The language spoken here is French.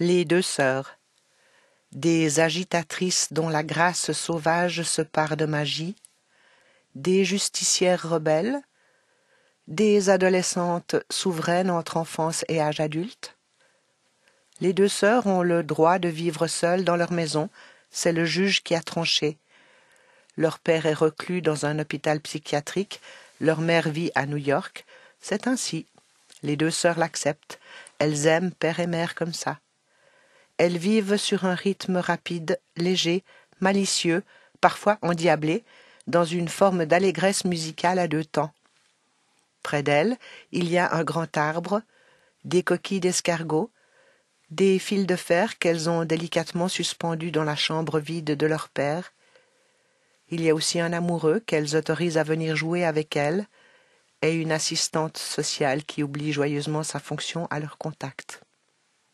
Les deux sœurs, des agitatrices dont la grâce sauvage se pare de magie, des justicières rebelles, des adolescentes souveraines entre enfance et âge adulte. Les deux sœurs ont le droit de vivre seules dans leur maison, c'est le juge qui a tranché. Leur père est reclus dans un hôpital psychiatrique, leur mère vit à New York, c'est ainsi. Les deux sœurs l'acceptent, elles aiment père et mère comme ça. Elles vivent sur un rythme rapide, léger, malicieux, parfois endiablé, dans une forme d'allégresse musicale à deux temps. Près d'elles, il y a un grand arbre, des coquilles d'escargots, des fils de fer qu'elles ont délicatement suspendus dans la chambre vide de leur père. Il y a aussi un amoureux qu'elles autorisent à venir jouer avec elles, et une assistante sociale qui oublie joyeusement sa fonction à leur contact.